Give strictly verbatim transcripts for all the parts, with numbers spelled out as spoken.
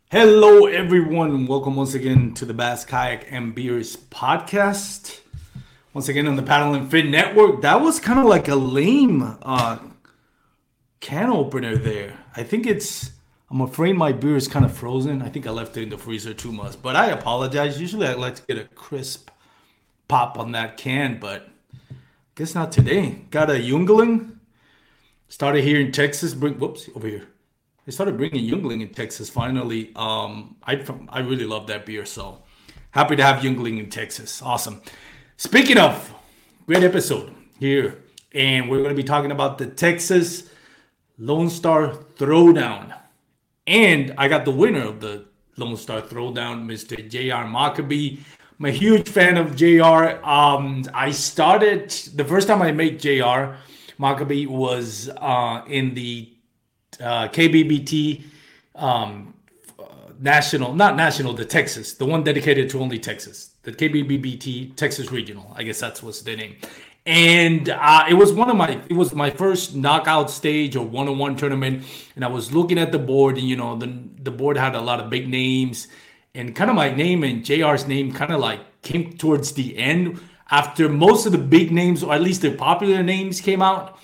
Hello, everyone. Welcome once again to the Bass Kayak and Beers podcast. Once again on the Paddle and Fit Network. That was kind of like a lame uh, can opener there. I think it's. I'm afraid my beer is kind of frozen. I think I left it in the freezer too much, but I apologize. Usually, I like to get a crisp pop on that can, but guess not today. Got a Jungling. Started here in Texas. Bring whoops over here. They started bringing Jungling in Texas finally. Um, I I really love that beer, so happy to have Jungling in Texas. Awesome. Speaking of, great episode here, and we're going to be talking about the Texas Lone Star Throwdown, and I got the winner of the Lone Star Throwdown, Mister J R Maccabee. I'm a huge fan of J R. Um, I started the first time I met J R Maccabee was uh, in the uh, K B B T um, national, not national, the Texas, the one dedicated to only Texas, the K B B T Texas Regional. I guess that's what's the name. And uh, it was one of my, it was my first knockout stage or one-on-one tournament. And I was looking at the board, and you know, the the board had a lot of big names, and kind of my name and J R's name kind of like came towards the end after most of the big names, or at least the popular names, came out.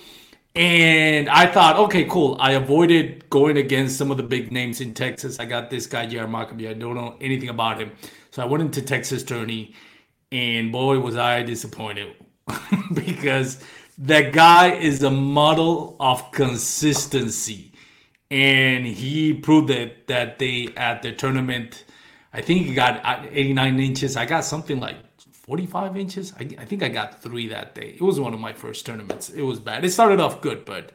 And I thought, okay, cool. I avoided going against some of the big names in Texas. I got this guy, J R Maccabee. I don't know anything about him. So I went into Texas tourney, and boy, was I disappointed because that guy is a model of consistency. And he proved that that they at the tournament, I think he got eighty-nine inches. I got something like forty-five inches. I, I think I got three that day. It was one of my first tournaments. It was bad. It started off good, but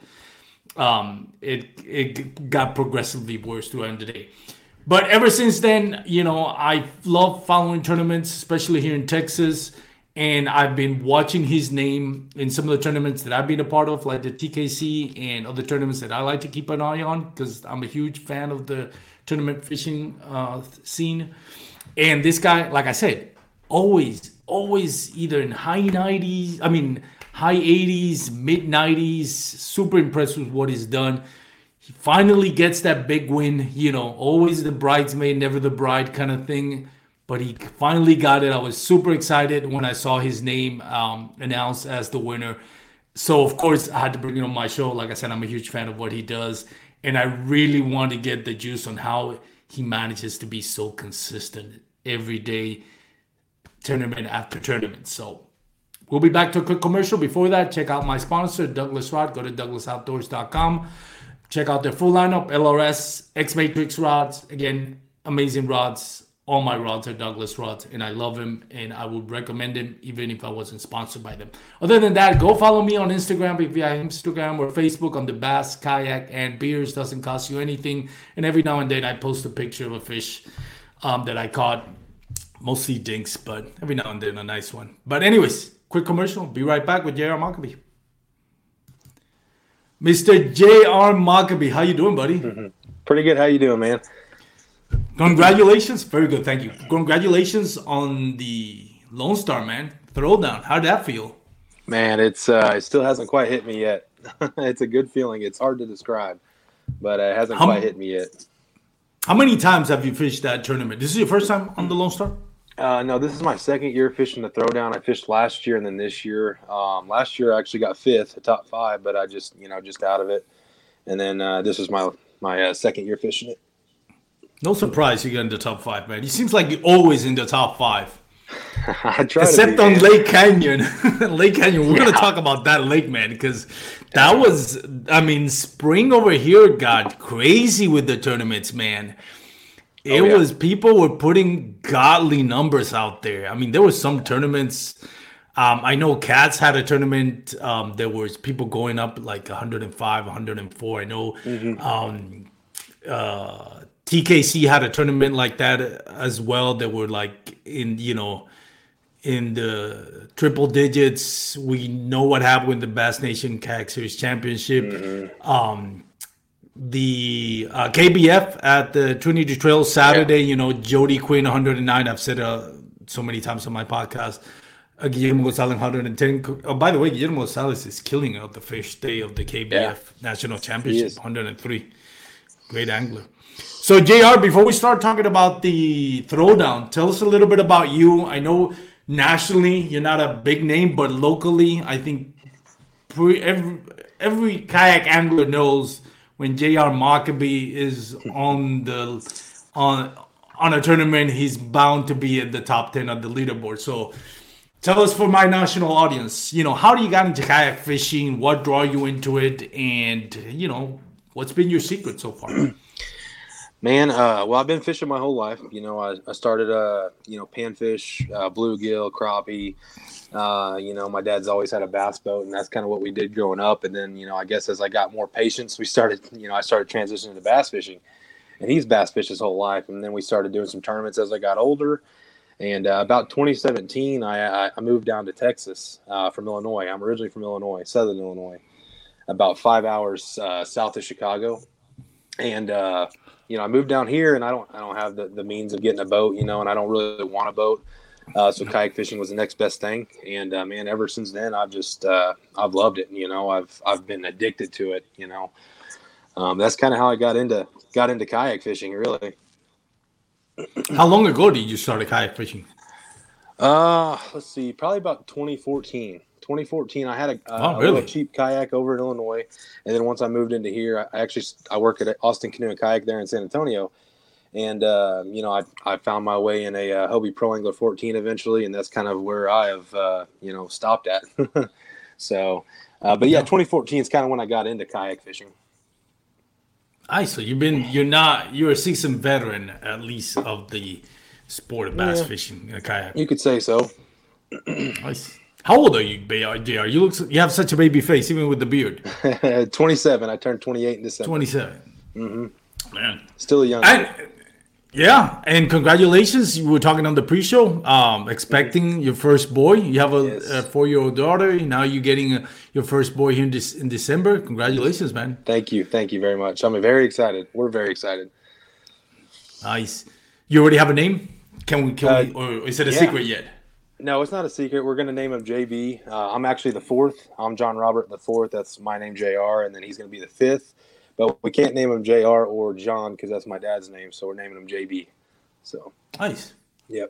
um, it it got progressively worse throughout the day. But ever since then, you know, I love following tournaments, especially here in Texas. And I've been watching his name in some of the tournaments that I've been a part of, like the T K C and other tournaments that I like to keep an eye on because I'm a huge fan of the tournament fishing uh, scene. And this guy, like I said, always, always either in high nineties, I mean, high eighties, mid nineties, super impressed with what he's done. He finally gets that big win, you know, always the bridesmaid, never the bride kind of thing. But he finally got it. I was super excited when I saw his name um, announced as the winner. So, of course, I had to bring it on my show. Like I said, I'm a huge fan of what he does. And I really want to get the juice on how he manages to be so consistent every day, tournament after tournament. So we'll be back to a quick commercial. Before that, check out my sponsor, Douglas Rod. Go to douglas outdoors dot com. Check out their full lineup, L R S, X-Matrix rods. Again, amazing rods. All my rods are Douglas rods, and I love him, and I would recommend him even if I wasn't sponsored by them. Other than that, go follow me on Instagram if you have Instagram or Facebook on the Bass, Kayak, and Beers. Doesn't cost you anything. And every now and then I post a picture of a fish um, that I caught. Mostly dinks, but every now and then a nice one. But anyways, quick commercial. Be right back with J R Maccabee. Mister J R Maccabee, how you doing, buddy? Mm-hmm. Pretty good. How you doing, man? Congratulations. Very good. Thank you. Congratulations on the Lone Star, man. Throwdown. How'd that feel? Man, it's uh, it still hasn't quite hit me yet. It's a good feeling. It's hard to describe, but it hasn't how, quite hit me yet. How many times have you fished that tournament? This is your first time on the Lone Star? Uh, no, this is my second year fishing the Throwdown. I fished last year and then this year. Um, last year I actually got fifth, the top five, but I just, you know, just out of it. And then uh, this is my my uh, second year fishing it. No surprise you get in the top five, man. He seems like you're always in the top five. I try Except to be, on man. Lake Canyon. Lake Canyon, we're Yeah. going to talk about that lake, man, because that was, I mean, spring over here got crazy with the tournaments, man. It Oh, yeah. was, people were putting godly numbers out there. I mean, there were some tournaments. Um, I know Cats had a tournament. Um, there was people going up like one hundred five, one hundred four. I know Mm-hmm. um, uh, T K C had a tournament like that as well. They were like in, you know, in the triple digits. We know what happened with the Bass Nation Kayak Series Championship. Mm-hmm. Um, the uh, K B F at the Trinity Trail Saturday, you know, Jody Quinn one hundred nine. I've said uh, so many times on my podcast. Uh, Guillermo Gonzalez one hundred ten. Oh, by the way, Guillermo Gonzalez is killing out the first day of the K B F Yeah. National He Championship, is. one hundred three. Great angler. So, J R, before we start talking about the throwdown, tell us a little bit about you. I know nationally you're not a big name, but locally, I think pre- every, every kayak angler knows when J R Maccabee is on the on on a tournament, he's bound to be in the top ten of the leaderboard. So, tell us for my national audience, you know, how do you got into kayak fishing? What draw you into it? And, you know, what's been your secret so far? Man, uh, well, I've been fishing my whole life. You know, I, I started, uh, you know, panfish, uh, bluegill, crappie. Uh, you know, my dad's always had a bass boat, and that's kind of what we did growing up. And then, you know, I guess as I got more patience, we started, you know, I started transitioning to bass fishing. And he's bass fished his whole life. And then we started doing some tournaments as I got older. And uh, about twenty seventeen, I, I moved down to Texas uh, from Illinois. I'm originally from Illinois, Southern Illinois, about five hours uh, south of Chicago. And, uh, you know, I moved down here, and I don't I don't have the, the means of getting a boat, you know, and I don't really want a boat. Uh, so kayak fishing was the next best thing. And, uh, man, ever since then, I've just uh, I've loved it. You know, I've I've been addicted to it, you know. Um, that's kind of how I got into got into kayak fishing, really. How long ago did you start kayak fishing? Uh, let's see, probably about twenty fourteen. twenty fourteen, I had a, oh, a, really? a cheap kayak over in Illinois, and then once I moved into here, I actually I work at Austin Canoe and Kayak there in San Antonio, and uh, you know I I found my way in a uh, Hobie Pro Angler fourteen eventually, and that's kind of where I have uh, you know stopped at. so, uh, but yeah, twenty fourteen is kind of when I got into kayak fishing. I so you've been you're not you're a seasoned veteran at least of the sport of bass Yeah. fishing in a kayak. You could say so. Nice. How old are you, J R? You look you have such a baby face even with the beard. twenty-seven. I turned twenty-eight in December. twenty-seven. Mm-hmm. Man. Still a young. And, yeah, and congratulations. You were talking on the pre-show, um, expecting your first boy. You have a, Yes. a four-year-old daughter. Now you're getting a, your first boy here in, this, in December. Congratulations, man. Thank you. Thank you very much. I'm very excited. We're very excited. Nice. You already have a name? Can we? Can Uh, we? Or is it a yeah. secret yet? No, it's not a secret. We're going to name him J B. Uh, I'm actually the fourth. I'm John Robert the fourth. That's my name, J R, and then he's going to be the fifth. But we can't name him J R or John because that's my dad's name, so we're naming him J B. So, Nice. yep.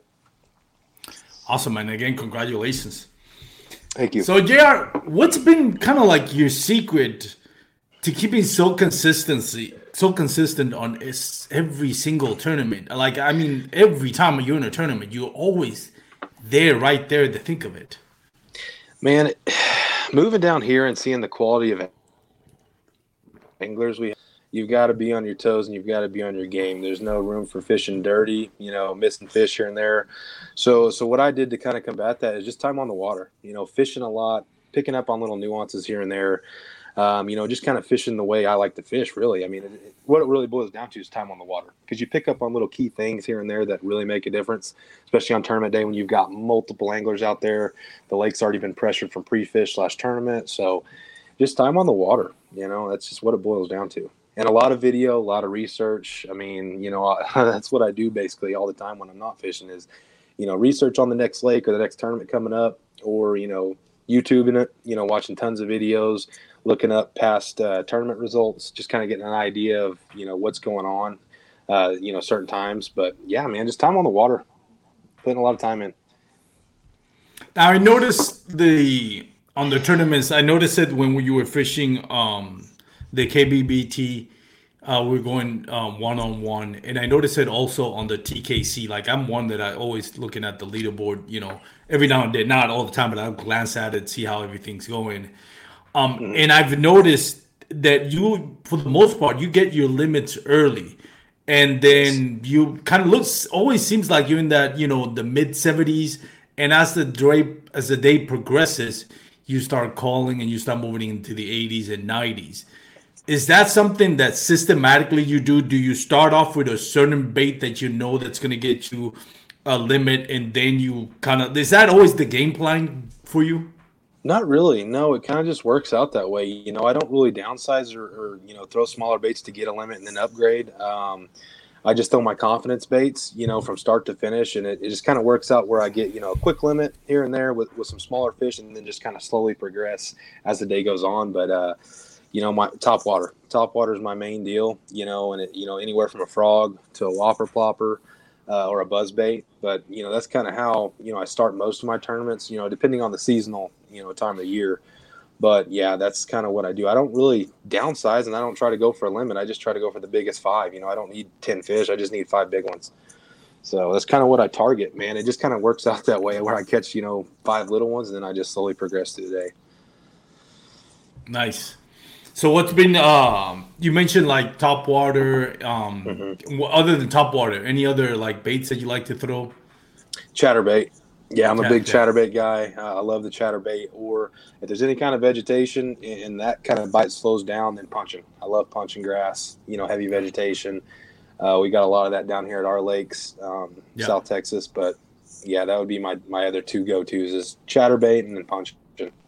Awesome, man. Again, congratulations. Thank you. So, J R, what's been kind of like your secret to keeping so consistency, so consistent on is- every single tournament? Like, I mean, every time you're in a tournament, you're always there, right there, to think of it. Man, moving down here and seeing the quality of anglers we have, you've got to be on your toes and you've got to be on your game. There's no room for fishing dirty, you know, missing fish here and there. So so what I did to kind of combat that is just time on the water, you know, fishing a lot, picking up on little nuances here and there. Um, you know, just kind of fishing the way I like to fish, really. I mean, it, it, what it really boils down to is time on the water, because you pick up on little key things here and there that really make a difference, especially on tournament day when you've got multiple anglers out there. The lake's already been pressured from pre-fish slash tournament. So just time on the water, you know, that's just what it boils down to. And a lot of video, a lot of research. I mean, you know, that's what I do basically all the time when I'm not fishing is, you know, research on the next lake or the next tournament coming up, or, you know, YouTubing it, you know, watching tons of videos, looking up past uh, tournament results, just kind of getting an idea of, you know, what's going on, uh, you know, certain times. But yeah, man, just time on the water, putting a lot of time in. Now, I noticed the on the tournaments. I noticed it when you were fishing um, the K B B T. Uh, we're going um, one-on-one, and I noticed it also on the T K C. Like, I'm one that I always looking at the leaderboard, you know, every now and then, not all the time, but I'll glance at it, see how everything's going. Um, mm-hmm. And I've noticed that you, for the most part, you get your limits early, and then you kind of looks, always seems like you're in that, you know, the mid seventies, and as the day, as the day progresses, you start calling and you start moving into the eighties and nineties. Is that something that systematically you do? Do you start off with a certain bait that you know that's going to get you a limit, and then you kind of, is that always the game plan for you? Not really. No, it kind of just works out that way. You know, I don't really downsize or, or you know, throw smaller baits to get a limit and then upgrade. Um, I just throw my confidence baits, you know, from start to finish, and it, it just kind of works out where I get, you know, a quick limit here and there with, with some smaller fish, and then just kind of slowly progress as the day goes on. But, uh, you know, my top water. Top water is my main deal, you know, and it, you know, anywhere from a frog to a whopper plopper uh, or a buzz bait. But, you know, that's kind of how, you know, I start most of my tournaments, you know, depending on the seasonal, you know, time of the year. But, yeah, that's kind of what I do. I don't really downsize, and I don't try to go for a limit. I just try to go for the biggest five. You know, I don't need ten fish. I just need five big ones. So that's kind of what I target, man. It just kind of works out that way where I catch, you know, five little ones, and then I just slowly progress through the day. Nice. So what's been, um, you mentioned like top water, um, mm-hmm. other than top water, any other like baits that you like to throw? Chatterbait. Yeah, I'm a big chatterbait guy. Uh, I love the chatterbait. Or if there's any kind of vegetation and that kind of bite slows down, then punching. I love punching grass, you know, heavy vegetation. Uh, we got a lot of that down here at our lakes, um, yeah. South Texas. But, yeah, that would be my, my other two go-tos is chatterbait and then punching.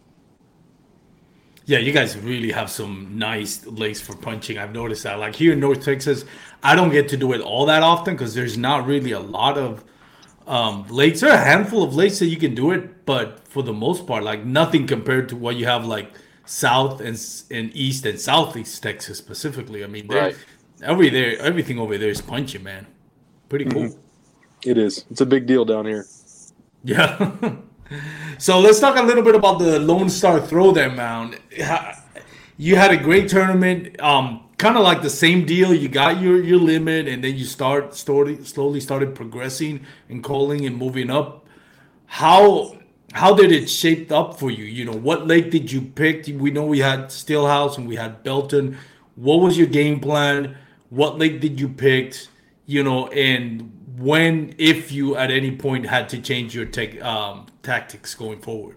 Yeah, you guys really have some nice lakes for punching. I've noticed that. Like here in North Texas, I don't get to do it all that often because there's not really a lot of um, lakes. There are a handful of lakes that you can do it, but for the most part, like nothing compared to what you have like South and and East and Southeast Texas specifically. I mean, right. every there, everything over there is punching, man. Pretty cool. Mm-hmm. It is. It's a big deal down here. Yeah. So let's talk a little bit about the Lone Star Throwdown, man. You had a great tournament, um, kind of like the same deal. You got your, your limit, and then you start slowly, slowly started progressing and calling and moving up. How how did it shape up for you? You know, what lake did you pick? We know we had Stillhouse and we had Belton. What was your game plan? What lake did you pick? You know, and when, if you at any point had to change your tech, um, tactics going forward?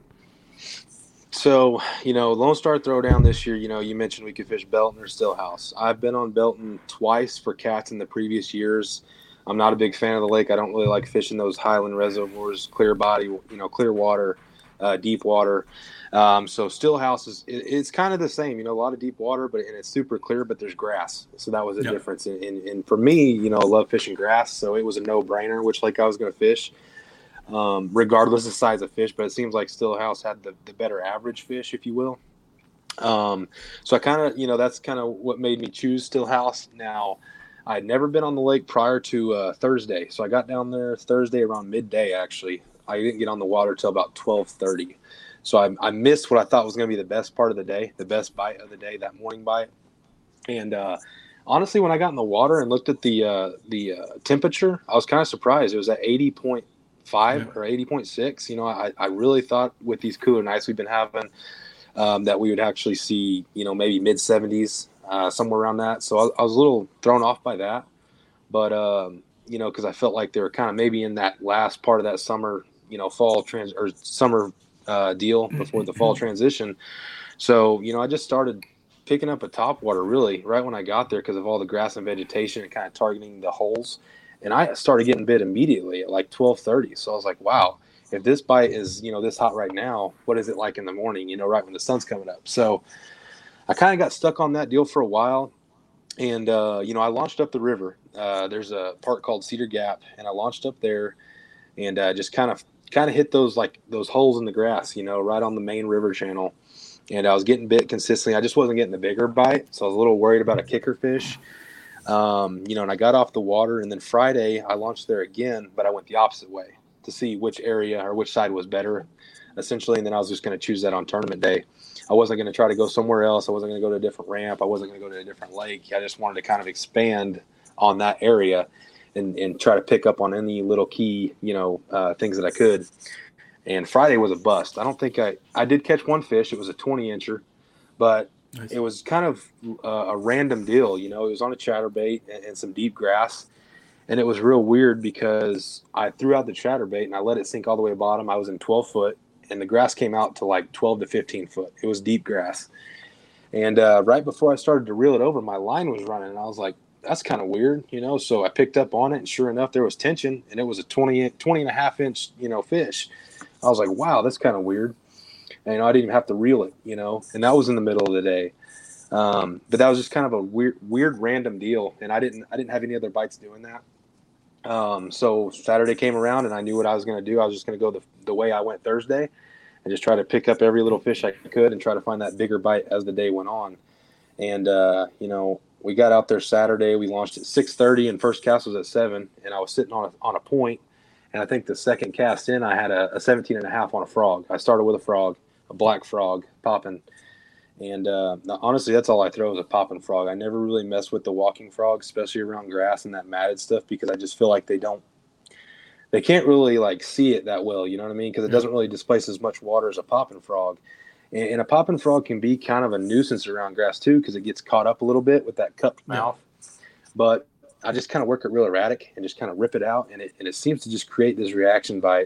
So, you know, Lone Star Throwdown this year, you know, you mentioned we could fish Belton or Stillhouse. I've been on Belton twice for cats in the previous years. I'm not a big fan of the lake. I don't really like fishing those highland reservoirs, clear body, you know, clear water, uh, deep water. Um, so Stillhouse is it, it's kind of the same, you know, a lot of deep water, but and it's super clear, but there's grass. So that was a yep. difference. And, and, and for me, you know, I love fishing grass. So it was a no-brainer which lake I was going to fish. Um, regardless of the size of fish, but it seems like Stillhouse had the, the better average fish, if you will. Um, so I kind of, you know, that's kind of what made me choose Stillhouse. Now, I had never been on the lake prior to uh, Thursday, so I got down there Thursday around midday, actually. I didn't get on the water till about twelve thirty. So I, I missed what I thought was going to be the best part of the day, the best bite of the day, that morning bite. And uh, honestly, when I got in the water and looked at the uh, the uh, temperature, I was kind of surprised. It was at eighty point five yeah. or eighty point six. You know, I, I really thought with these cooler nights we've been having um, that we would actually see, you know, maybe mid seventies, uh, somewhere around that. So I, I was a little thrown off by that. But, um, you know, because I felt like they were kind of maybe in that last part of that summer, you know, fall trans or summer uh, deal before the fall transition. So, you know, I just started picking up a topwater really right when I got there because of all the grass and vegetation and kind of targeting the holes. And I started getting bit immediately at like twelve thirty. So I was like, wow, if this bite is, you know, this hot right now, what is it like in the morning, you know, right when the sun's coming up? So I kind of got stuck on that deal for a while. And, uh, you know, I launched up the river. Uh, there's a part called Cedar Gap, and I launched up there and uh, just kind of kind of hit those like those holes in the grass, you know, right on the main river channel. And I was getting bit consistently. I just wasn't getting the bigger bite. So I was a little worried about a kicker fish. Um, you know, and I got off the water, and then Friday I launched there again, but I went the opposite way to see which area or which side was better, essentially. And then I was just going to choose that on tournament day. I wasn't going to try to go somewhere else. I wasn't going to go to a different ramp. I wasn't going to go to a different lake. I just wanted to kind of expand on that area and, and try to pick up on any little key, you know, uh, things that I could. And Friday was a bust. I don't think I, I did catch one fish. It was a twenty incher, but nice. It was kind of uh, a random deal. You know, it was on a chatterbait and, and some deep grass. And it was real weird because I threw out the chatterbait and I let it sink all the way to the bottom. I was in twelve foot and the grass came out to like twelve to fifteen foot. It was deep grass. And uh, right before I started to reel it over, my line was running. And I was like, that's kind of weird, you know? So I picked up on it, and sure enough, there was tension, and it was a twenty, twenty and a half inch, you know, fish. I was like, wow, that's kind of weird. And, you know, I didn't even have to reel it, you know, and that was in the middle of the day. Um, but that was just kind of a weird, weird, random deal. And I didn't, I didn't have any other bites doing that. Um, so Saturday came around and I knew what I was going to do. I was just going to go the, the way I went Thursday and just try to pick up every little fish I could and try to find that bigger bite as the day went on. And, uh, you know, we got out there Saturday. We launched at six thirty, and first cast was at seven. And I was sitting on a, on a point, and I think the second cast in, I had a, a seventeen and a half on a frog. I started with a frog, a black frog, popping. And uh, honestly, that's all I throw is a popping frog. I never really mess with the walking frog, especially around grass and that matted stuff, because I just feel like they don't, they can't really like see it that well. You know what I mean? Because it doesn't really displace as much water as a popping frog. And, and a popping frog can be kind of a nuisance around grass too, because it gets caught up a little bit with that cupped Yeah. mouth. But I just kind of work it real erratic and just kind of rip it out, and it and it seems to just create this reaction bite.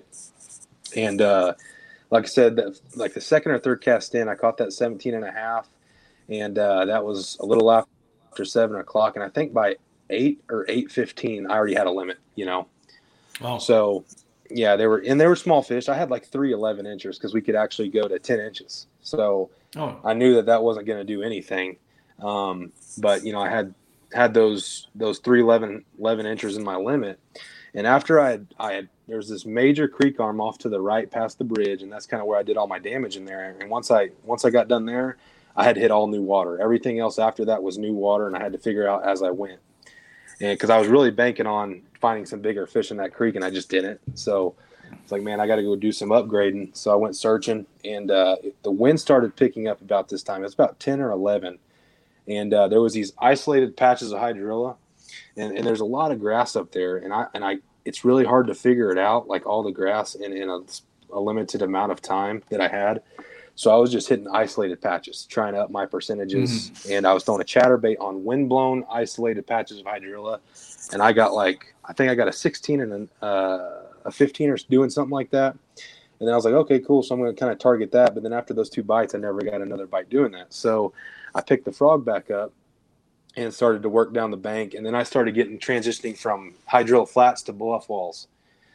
And uh, like I said, that, like the second or third cast in, I caught that seventeen and a half, and uh, that was a little after seven o'clock. And I think by eight or eight fifteen, I already had a limit. You know, Oh. so yeah, they were and they were small fish. I had like three eleven inchers because we could actually go to ten inches. So Oh. I knew that that wasn't going to do anything. Um, but you know, I had had those those three eleven, eleven inchers in my limit. And after I had, I had, there was this major creek arm off to the right past the bridge, and that's kind of where I did all my damage in there. And once I once I got done there, I had hit all new water. Everything else after that was new water, and I had to figure out as I went. And because I was really banking on finding some bigger fish in that creek, and I just didn't. So it's like, man, I got to go do some upgrading. So I went searching, and uh, the wind started picking up about this time. It's about ten or eleven, and uh, there was these isolated patches of hydrilla. And, and there's a lot of grass up there, and I and I it's really hard to figure it out, like all the grass in, in a, a limited amount of time that I had. So I was just hitting isolated patches, trying to up my percentages, mm-hmm. and I was throwing a chatterbait on windblown isolated patches of hydrilla, and I got like I think I got a sixteen and a, uh, a fifteen or doing something like that. And then I was like, okay, cool. So I'm going to kind of target that. But then after those two bites, I never got another bite doing that. So I picked the frog back up and started to work down the bank. And then I started getting transitioning from hydrilla flats to bluff walls.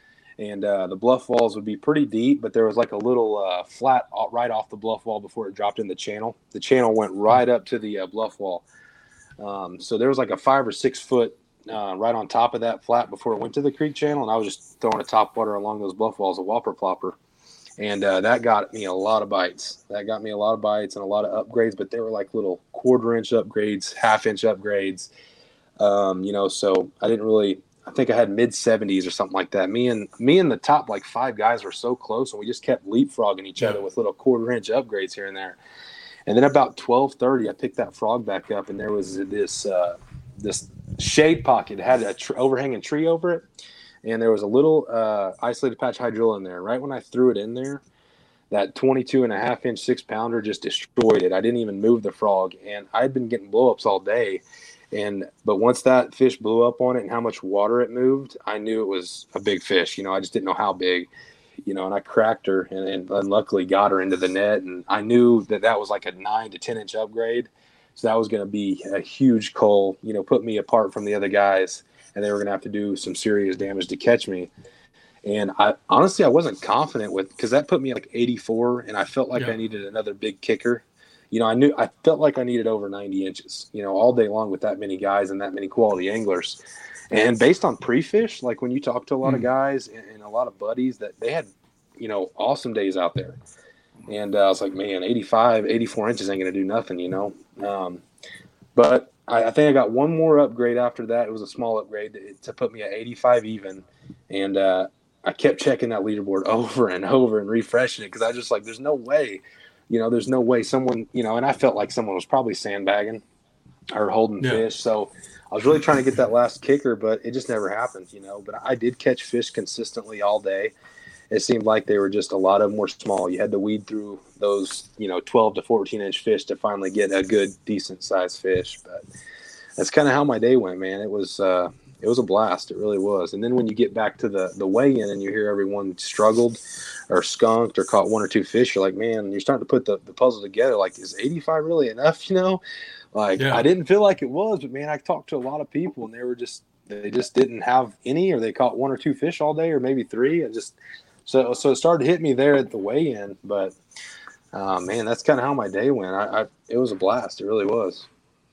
And uh, the bluff walls would be pretty deep, but there was like a little uh, flat right off the bluff wall before it dropped in the channel. The channel went right up to the uh, bluff wall. Um, so there was like a five or six foot uh, right on top of that flat before it went to the creek channel. And I was just throwing a top water along those bluff walls, a whopper plopper. And uh, that got me a lot of bites. That got me a lot of bites and a lot of upgrades, but they were like little quarter inch upgrades, half inch upgrades. Um, you know, so I didn't really, I think I had mid seventies or something like that. Me and me and the top like five guys were so close, and we just kept leapfrogging each other with little quarter inch upgrades here and there. And then about twelve thirty, I picked that frog back up, and there was this uh, this shade pocket. It had a tr- overhanging tree over it. And there was a little uh, isolated patch hydrilla in there. Right when I threw it in there, that twenty-two and a half inch six pounder just destroyed it. I didn't even move the frog, and I'd been getting blowups all day. And but once that fish blew up on it and how much water it moved, I knew it was a big fish. You know, I just didn't know how big. You know, and I cracked her and, and, and luckily got her into the net. And I knew that that was like a nine to ten inch upgrade, so that was going to be a huge cull. You know, put me apart from the other guys. And they were going to have to do some serious damage to catch me. And I honestly, I wasn't confident with, because that put me at like eighty-four, and I felt like yeah. I needed another big kicker. You know, I knew I felt like I needed over ninety inches, you know, all day long with that many guys and that many quality anglers. And based on pre-fish, like when you talk to a lot mm. of guys and, and a lot of buddies, that they had, you know, awesome days out there. And uh, I was like, man, eighty-five, eighty-four inches ain't going to do nothing, you know. Um, but I, I think I got one more upgrade after that. It was a small upgrade to, to put me at eighty-five even. And uh, I kept checking that leaderboard over and over and refreshing it because I was just like, there's no way, you know, there's no way someone, you know, and I felt like someone was probably sandbagging or holding yeah. fish. So I was really trying to get that last kicker, but it just never happened, you know. But I did catch fish consistently all day. It seemed like they were just a lot of them were small. You had to weed through those, you know, twelve to fourteen inch fish to finally get a good, decent sized fish. But that's kind of how my day went, man. It was, uh, it was a blast. It really was. And then when you get back to the, the weigh-in and you hear everyone struggled or skunked or caught one or two fish, you're like, man, you're starting to put the, the puzzle together. Like, is eighty-five really enough? You know, like yeah. I didn't feel like it was, but man, I talked to a lot of people and they were just, they just didn't have any, or they caught one or two fish all day, or maybe three. And just, So so it started to hit me there at the weigh-in, but uh, man, that's kind of how my day went. I, I it was a blast. It really was.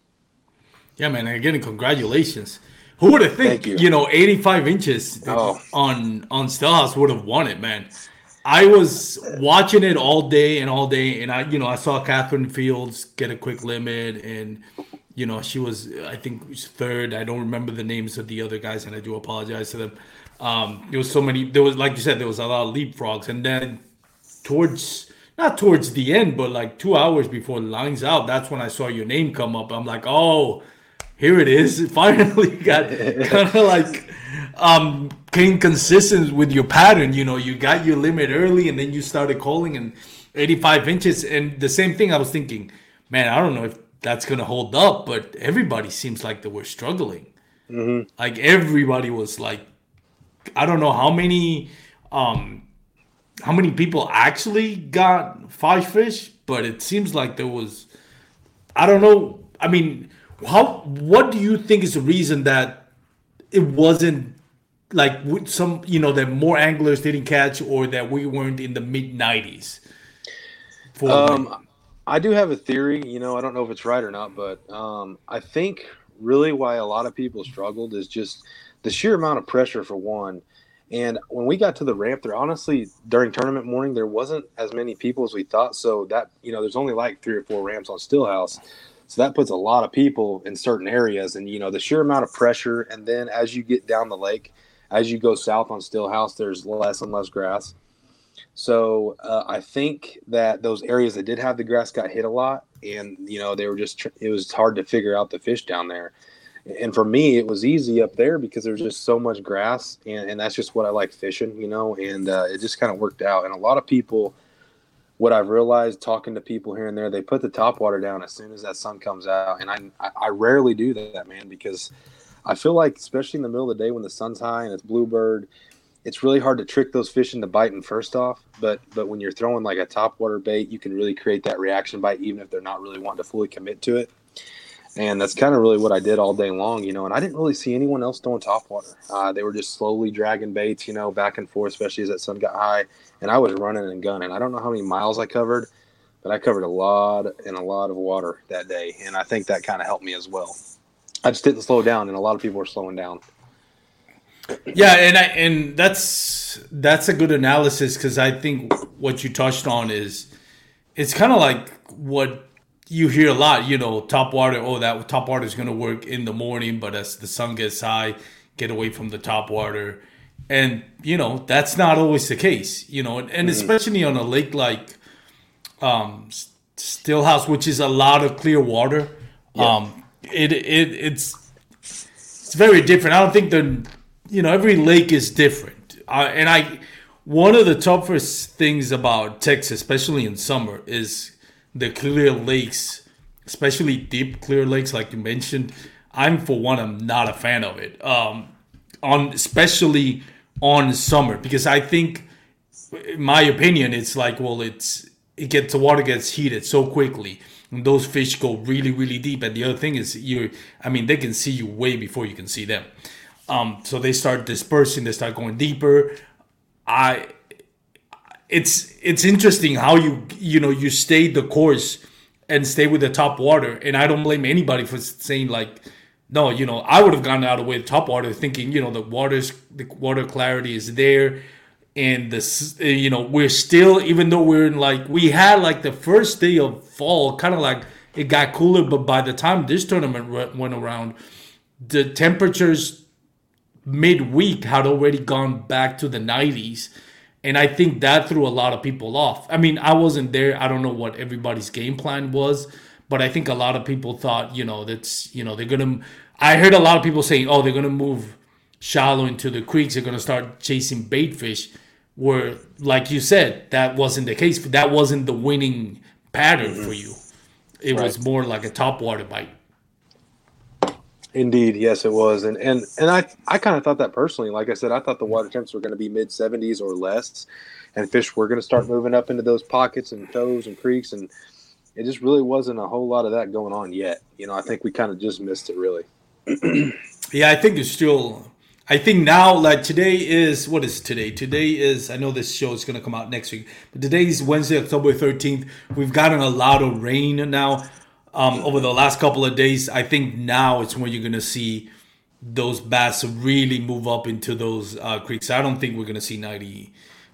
Yeah, man. Again, congratulations. Who would have think, you. you know, eighty-five inches oh. on on Stillhouse would have won it, man. I was watching it all day and all day, and I, you know, I saw Catherine Fields get a quick limit, and you know, she was, I think, was third. I don't remember the names of the other guys, and I do apologize to them. Um, there was so many. There was, like you said, there was a lot of leapfrogs, and then towards, not towards the end, but like two hours before lines out, that's when I saw your name come up. I'm like, oh, here it is. It finally got kind of like um came consistent with your pattern. You know, you got your limit early, and then you started calling and eighty-five inches. And the same thing I was thinking, man, I don't know if that's gonna hold up, but everybody seems like they were struggling. Mm-hmm. Like everybody was like, I don't know how many um how many people actually got five fish, but it seems like there was, I don't know. I mean, how what do you think is the reason that it wasn't like with some, you know, that more anglers didn't catch, or that we weren't in the mid nineties? Um, I do have a theory. You know, I don't know if it's right or not, but um, I think really why a lot of people struggled is just the sheer amount of pressure for one. And when we got to the ramp there, honestly, during tournament morning, there wasn't as many people as we thought. So that, you know, there's only like three or four ramps on Stillhouse. So that puts a lot of people in certain areas. And, you know, the sheer amount of pressure. And then as you get down the lake, as you go south on Stillhouse, there's less and less grass. So uh, I think that those areas that did have the grass got hit a lot. And, you know, they were just, it was hard to figure out the fish down there. And for me, it was easy up there because there's just so much grass, and, and that's just what I like fishing, you know, and uh, it just kind of worked out. And a lot of people, what I've realized talking to people here and there, they put the top water down as soon as that sun comes out. And I, I rarely do that, man, because I feel like, especially in the middle of the day when the sun's high and it's bluebird, it's really hard to trick those fish into biting first off. But but when you're throwing like a top water bait, you can really create that reaction bite, even if they're not really wanting to fully commit to it. And that's kind of really what I did all day long, you know, and I didn't really see anyone else throwing topwater. Uh, they were just slowly dragging baits, you know, back and forth, especially as that sun got high. And I was running and gunning. I don't know how many miles I covered, but I covered a lot and a lot of water that day. And I think that kind of helped me as well. I just didn't slow down, and a lot of people were slowing down. Yeah, and I and that's that's a good analysis, because I think what you touched on is it's kind of like what you hear a lot, you know, top water. Oh, that top water is going to work in the morning, but as the sun gets high, get away from the top water. And, you know, that's not always the case, you know, and, and mm-hmm. especially on a lake like um, Stillhouse, which is a lot of clear water. Yeah. Um, it it it's it's very different. I don't think the, you know, every lake is different. Uh, and I, one of the toughest things about Texas, especially in summer, is the clear lakes, especially deep clear lakes, like you mentioned. I'm, for one, I'm not a fan of it. Um, on especially on summer, because I think, in my opinion, it's like, well, it's it gets the water gets heated so quickly, and those fish go really, really deep. And the other thing is, you, I mean, they can see you way before you can see them. Um, so they start dispersing, they start going deeper. I. It's it's interesting how you you know you stay the course and stay with the top water, and I don't blame anybody for saying like, no, you know, I would have gone out of the way with top water, thinking, you know, the water's the water clarity is there, and this, you know, we're still, even though we're in like, we had like the first day of fall, kind of like it got cooler, but by the time this tournament went around, the temperatures midweek had already gone back to the nineties. And I think that threw a lot of people off. I mean, I wasn't there. I don't know what everybody's game plan was, but I think a lot of people thought, you know, that's, you know, they're going to, I heard a lot of people saying, oh, they're going to move shallow into the creeks. They're going to start chasing bait fish, where, like you said, that wasn't the case. That wasn't the winning pattern mm-hmm. for you. It right. was more like a topwater bite. Indeed, yes, it was, and and and I I kind of thought that personally. Like I said, I thought the water temps were going to be mid seventies or less, and fish were going to start moving up into those pockets and toes and creeks, and it just really wasn't a whole lot of that going on yet. You know, I think we kind of just missed it, really. Yeah, I think it's still. I think now, like today is what is today? Today is, I know this show is going to come out next week, but today is Wednesday, October thirteenth. We've gotten a lot of rain now. Um, over the last couple of days. I think now it's when you're going to see those bass really move up into those uh, creeks. I don't think we're going to see ninety.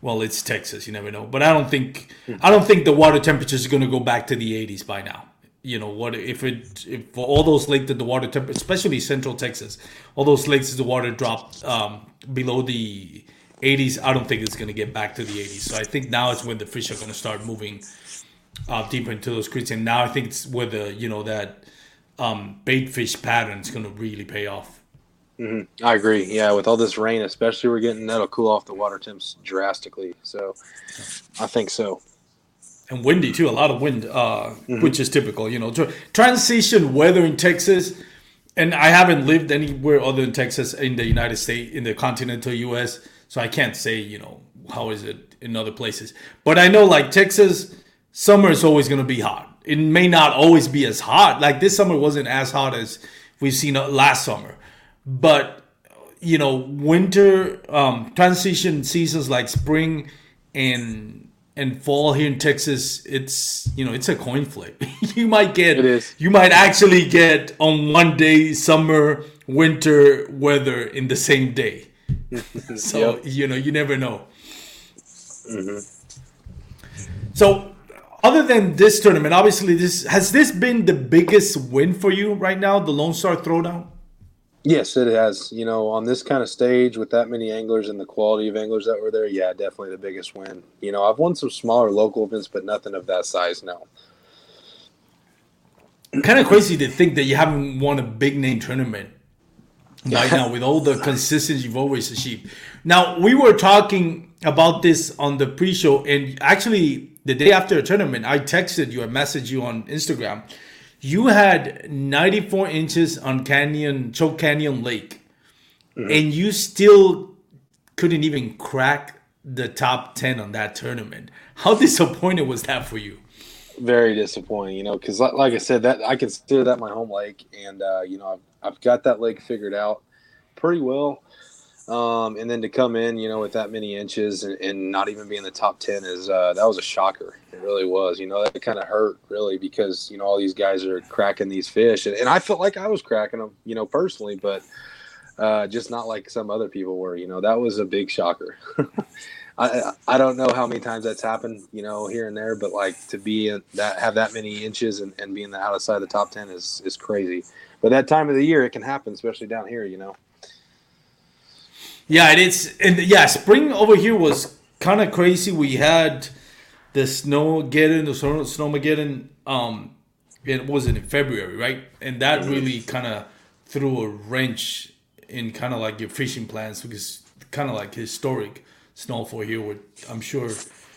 Well, it's Texas. You never know. But I don't think I don't think the water temperatures are going to go back to the eighties by now. You know what? If it if for all those lakes that the water temperature, especially Central Texas, all those lakes the water dropped um, below the eighties. I don't think it's going to get back to the eighties. So I think now is when the fish are going to start moving uh, deeper into those creeks, and now I think it's where the you know that um, bait fish pattern is going to really pay off. Mm-hmm. I agree. Yeah, with all this rain, especially we're getting that'll cool off the water temps drastically. So I think so. And windy too, a lot of wind, uh, mm-hmm. which is typical. You know, tr- transition weather in Texas, and I haven't lived anywhere other than Texas in the United States, in the continental U S, so I can't say you know how is it in other places. But I know like Texas, summer is always going to be hot. It may not always be as hot. Like this summer wasn't as hot as we've seen last summer. But, you know, winter, um, transition seasons like spring and and fall here in Texas, it's, you know, it's a coin flip. you might get, it is. You might actually get on one day summer, winter weather in the same day. so, yep. you know, you never know. Mm-hmm. So, other than this tournament, obviously, this has this been the biggest win for you right now, the Lone Star Throwdown? Yes, it has. You know, on this kind of stage with that many anglers and the quality of anglers that were there, yeah, definitely the biggest win. You know, I've won some smaller local events, but nothing of that size, no. Kind of crazy to think that you haven't won a big name tournament right now with all the consistency you've always achieved. Now, we were talking about this on the pre-show, and actually the day after the tournament, I texted you, I messaged you on Instagram. You had ninety-four inches on Canyon, Choke Canyon Lake, mm-hmm. and you still couldn't even crack the top ten on that tournament. How disappointed was that for you? Very disappointing, you know, because like, like I said, that I consider that my home lake, and uh, you know, I've, I've got that lake figured out pretty well. Um, and then to come in, you know, with that many inches and, and not even be in the top ten is uh, that was a shocker. It really was. You know, that kind of hurt really because, you know, all these guys are cracking these fish. And, and I felt like I was cracking them, you know, personally, but uh, just not like some other people were. You know, that was a big shocker. I I don't know how many times that's happened, you know, here and there, but like to be in that have that many inches and, and be in the outside of the top ten is, is crazy. But that time of the year, it can happen, especially down here, you know. Yeah, it is. And yeah, spring over here was kind of crazy. We had the Snowmageddon, the Snowmageddon, um, it was in February, right? And that mm-hmm. really kind of threw a wrench in kind of like your fishing plans because kind of like historic snowfall here. With I'm sure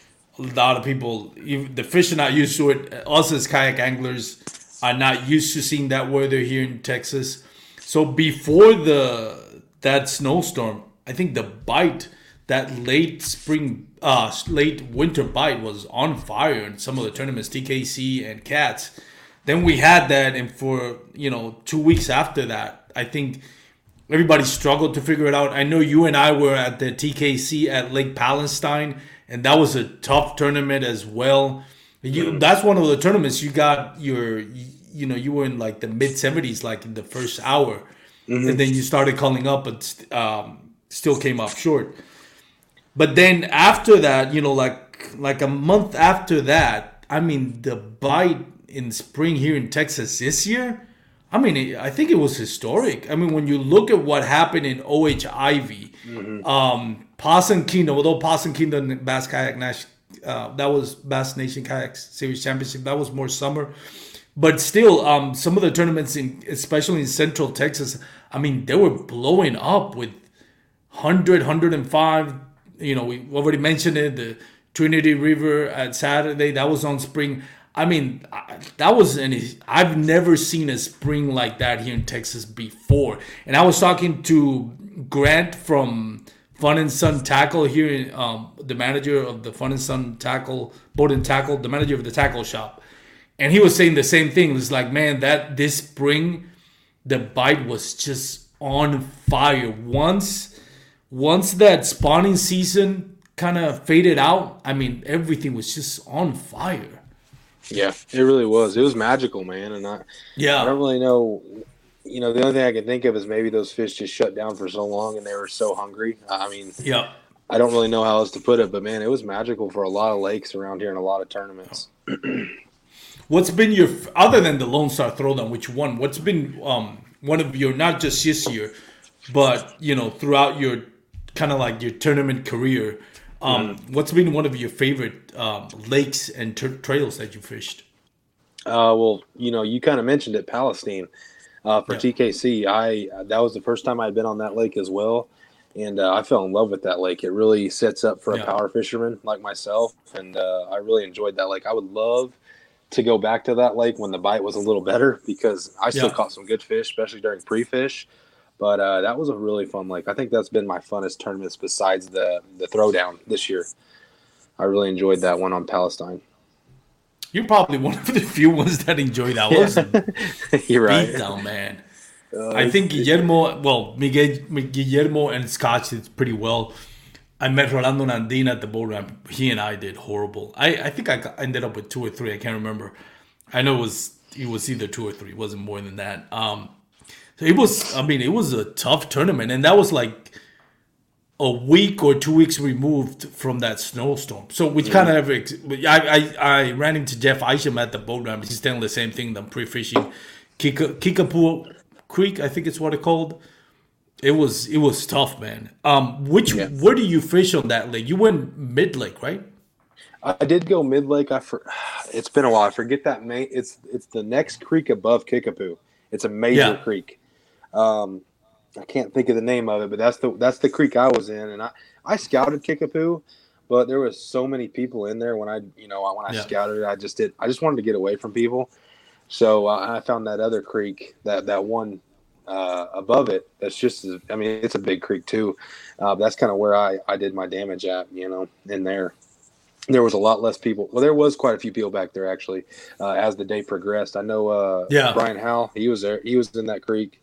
a lot of people, even the fish are not used to it. Us as kayak anglers are not used to seeing that weather here in Texas. So before the that snowstorm, I think the bite, that late spring, uh, late winter bite was on fire in some of the tournaments, T K C and Cats. Then we had that, and for, you know, two weeks after that, I think everybody struggled to figure it out. I know you and I were at the T K C at Lake Palestine, and that was a tough tournament as well. You, that's one of the tournaments you got your, you know, you were in like the mid seventies, like in the first hour, mm-hmm. and then you started calling up, but um, still came up short. But then after that, you know, like like a month after that, I mean, the bite in spring here in Texas this year, I mean, it, I think it was historic. I mean, when you look at what happened in O H Ivy, mm-hmm. um, Possum Kingdom, although Possum Kingdom Bass Kayak Nation, uh, that was Bass Nation Kayak Series Championship, that was more summer. But still, um, some of the tournaments, in especially in Central Texas, I mean, they were blowing up with one hundred, one hundred five. You know, we already mentioned it, the Trinity River at Saturday, that was on spring. I mean, that was an, I've never seen a spring like that here in Texas before. And I was talking to Grant from Fun and Sun Tackle here, um, the manager of the Fun and Sun Tackle, Boat and Tackle, the manager of the tackle shop. And he was saying the same thing. It was like, man, that this spring, the bite was just on fire. Once, once that spawning season kind of faded out, I mean, everything was just on fire. Yeah, it really was. It was magical, man. And I, yeah, I don't really know. You know, the only thing I can think of is maybe those fish just shut down for so long and they were so hungry. I mean, yeah, I don't really know how else to put it, but man, it was magical for a lot of lakes around here and a lot of tournaments. What's been your, other than the Lone Star Throwdown, which one? What's been um, one of your, not just this year, but you know, throughout your kind of like your tournament career, um, mm. what's been one of your favorite um, lakes and ter- trails that you fished? Uh, well, you know, you kind of mentioned it, Palestine. Uh, for yeah. T K C, I that was the first time I'd been on that lake as well. And uh, I fell in love with that lake. It really sets up for a yeah. power fisherman like myself, and uh, I really enjoyed that lake. I would love to go back to that lake when the bite was a little better, because I still yeah. caught some good fish, especially during pre-fish. But uh, that was a really fun lake. I think that's been my funnest tournaments besides the, the throwdown this year. I really enjoyed that one on Palestine. You're probably one of the few ones that enjoy that. Yeah. You're right. Beatdown, man. Uh, I think Guillermo, well, Miguel, Guillermo and Scotch did pretty well. I met Rolando Nandina at the boat ramp. He and I did horrible. I, I think I ended up with two or three. I can't remember. I know it was it was either two or three. It wasn't more than that. Um, so it was, I mean, it was a tough tournament. And that was like a week or two weeks removed from that snowstorm. So we kind of, I, I, I ran into Jeff Isham at the boat ramp. He's telling the same thing. I'm pre-fishing Kika, Kickapoo Creek, I think it's what it's called. It was it was tough, man. Um, which yeah. where do you fish on that lake? You went mid lake, right? I did go mid lake. I for, it's been a while. I forget that main. It's it's the next creek above Kickapoo. It's a major yeah. creek. Um, I can't think of the name of it, but that's the that's the creek I was in, and I, I scouted Kickapoo, but there was so many people in there when I you know when I yeah. scouted it. I just did. I just wanted to get away from people. So uh, I found that other creek, that that one uh, above it. That's just, I mean, it's a big creek too. Uh, that's kind of where I, I did my damage at, you know, in there. There was a lot less people. Well, there was quite a few people back there actually uh, as the day progressed. I know uh, yeah. Brian Howell, he was there. He was in that creek.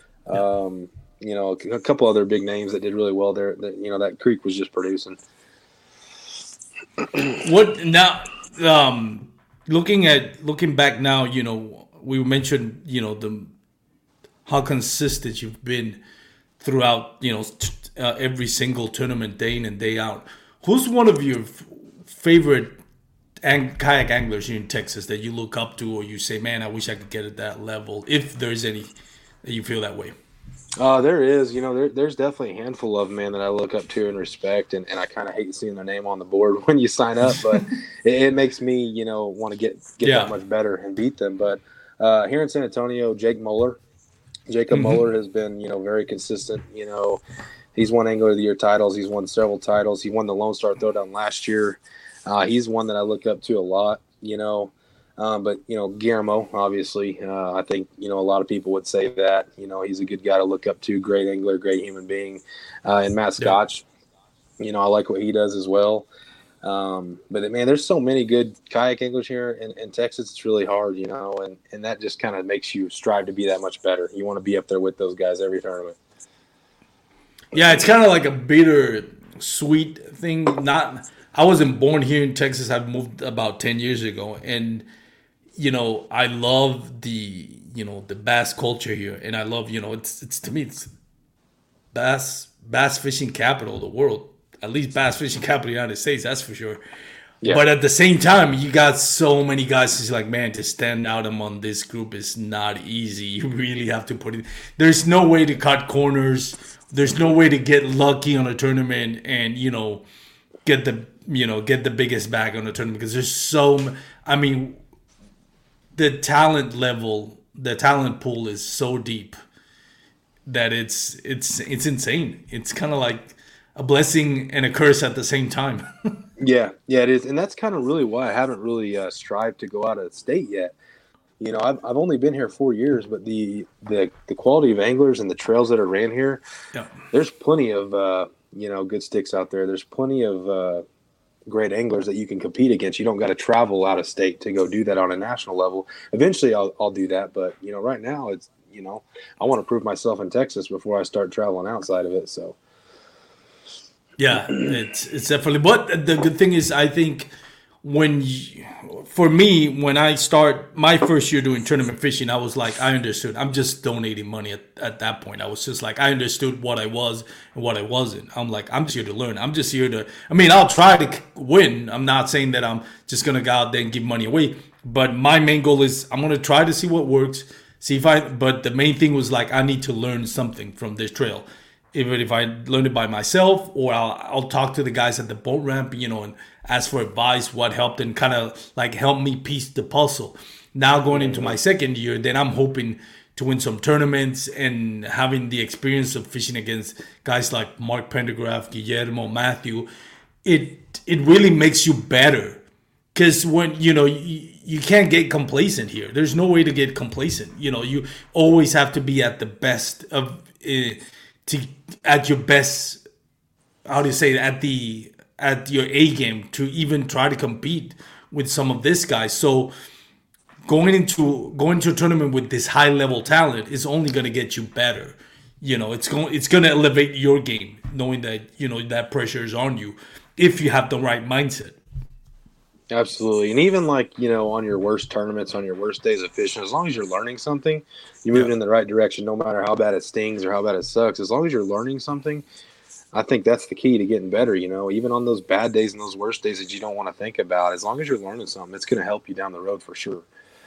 Um, yeah. You know, a couple other big names that did really well there. That, you know, that creek was just producing. What now? Um, Looking at looking back now, you know, we mentioned, you know, the how consistent you've been throughout, you know, t- uh, every single tournament, day in and day out. Who's one of your f- favorite ang- kayak anglers here in Texas that you look up to, or you say, man, I wish I could get at that level, if there's any that you feel that way? Uh, there is, you know, there, there's definitely a handful of men that I look up to and respect, and, and I kind of hate seeing their name on the board when you sign up, but it, it makes me, you know, want to get get yeah. that much better and beat them. But uh, here in San Antonio, Jake Muller, Jacob mm-hmm. Muller has been, you know, very consistent. You know, he's won Angler of the Year titles. He's won several titles. He won the Lone Star Throwdown last year. Uh, he's one that I look up to a lot, you know. Um, but, you know, Guillermo, obviously, uh, I think, you know, a lot of people would say that, you know, he's a good guy to look up to, great angler, great human being. Uh, and Matt Scotch, yeah. you know, I like what he does as well. Um, but, man, there's so many good kayak anglers here in, in Texas. It's really hard, you know, and, and that just kind of makes you strive to be that much better. You want to be up there with those guys every tournament. Yeah, it's kind of like a bitter, sweet thing. Not, I wasn't born here in Texas. I moved about ten years ago, and you know, I love the, you know, the bass culture here. And I love, you know, it's, it's to me, it's bass, bass fishing capital of the world. At least bass fishing capital of the United States, that's for sure. Yeah. But at the same time, you got so many guys who's like, man, to stand out among this group is not easy. You really have to put it. There's no way to cut corners. There's no way to get lucky on a tournament and, you know, get the, you know, get the biggest bag on a tournament, because there's so, I mean, the talent level, the talent pool is so deep that it's it's it's insane. It's kind of like a blessing and a curse at the same time. yeah, yeah, it is, and that's kind of really why I haven't really uh, strived to go out of state yet. You know, I've I've only been here four years, but the the the quality of anglers and the trails that are ran here, yeah. there's plenty of uh, you know, good sticks out there. There's plenty of uh, great anglers that you can compete against. You don't got to travel out of state to go do that on a national level. Eventually I'll, I'll do that. But, you know, right now it's, you know, I want to prove myself in Texas before I start traveling outside of it. So. Yeah, it's, it's definitely, but the good thing is, I think when you, for me, when I start my first year doing tournament fishing, I was like, I understood. I'm just donating money at, at that point. I was just like, I understood what I was and what I wasn't. I'm like, I'm just here to learn. I'm just here to, I mean, I'll try to win. I'm not saying that I'm just going to go out there and give money away. But my main goal is I'm going to try to see what works. See if I, but the main thing was like, I need to learn something from this trail. Even if I learn it by myself, or I'll, I'll talk to the guys at the boat ramp, you know, and ask for advice, what helped, and kind of like help me piece the puzzle. Now going into my second year, then I'm hoping to win some tournaments and having the experience of fishing against guys like Mark Pendergraph, Guillermo, Matthew. It it really makes you better, because when you know you, you can't get complacent here. There's no way to get complacent. You know, you always have to be at the best of. Uh, to at your best, how do you say, at the at your A game to even try to compete with some of this guys. So going into going to a tournament with this high level talent is only going to get you better. You know, it's going it's going to elevate your game, knowing that you know that pressure is on you if you have the right mindset. Absolutely. And even like, you know, on your worst tournaments, on your worst days of fishing, as long as you're learning something, you're moving yeah. in the right direction, no matter how bad it stings or how bad it sucks. As long as you're learning something, I think that's the key to getting better, you know, even on those bad days and those worst days that you don't want to think about. As long as you're learning something, it's going to help you down the road for sure.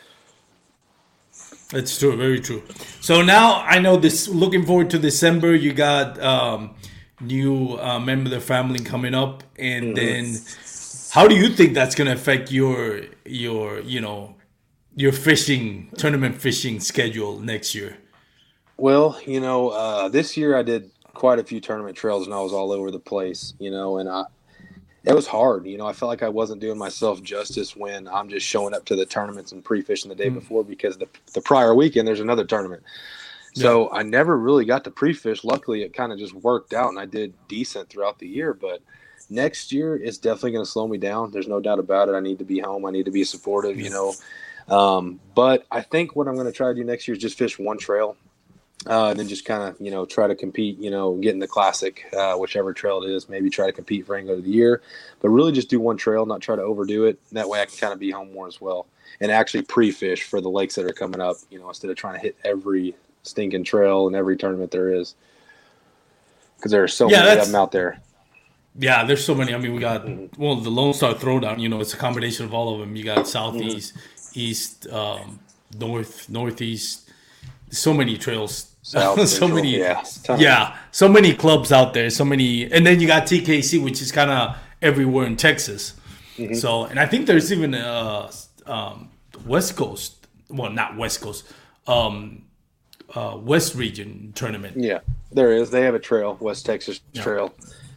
That's true. Very true. So now I know this, looking forward to December, you got um, new uh, member of the family coming up, and mm-hmm. then how do you think that's going to affect your your you know your fishing tournament fishing schedule next year? Well, you know, uh, this year I did quite a few tournament trails and I was all over the place, you know, and I it was hard. You know, I felt like I wasn't doing myself justice when I'm just showing up to the tournaments and pre-fishing the day mm. before, because the the prior weekend there's another tournament. So yeah. I never really got to pre-fish. Luckily, it kind of just worked out and I did decent throughout the year, but next year is definitely going to slow me down. There's no doubt about it. I need to be home. I need to be supportive, you know. Um, but I think what I'm going to try to do next year is just fish one trail, uh, and then just kind of, you know, try to compete, you know, get in the classic, uh, whichever trail it is, maybe try to compete for Angler of the Year, but really just do one trail, not try to overdo it. That way I can kind of be home more as well and actually pre-fish for the lakes that are coming up, you know, instead of trying to hit every stinking trail and every tournament there is, because there are so yeah, many of them out there. Yeah, there's so many. I mean, we got, well, the Lone Star Throwdown, you know, it's a combination of all of them. You got Southeast, mm-hmm. East, um, North, Northeast, so many trails. South, so Central, many, yeah, yeah, so many clubs out there, so many. And then you got T K C, which is kind of everywhere in Texas. Mm-hmm. So, and I think there's even a um, West Coast, well, not West Coast, um, uh, West Region tournament. Yeah, there is. They have a trail, West Texas yeah. Trail.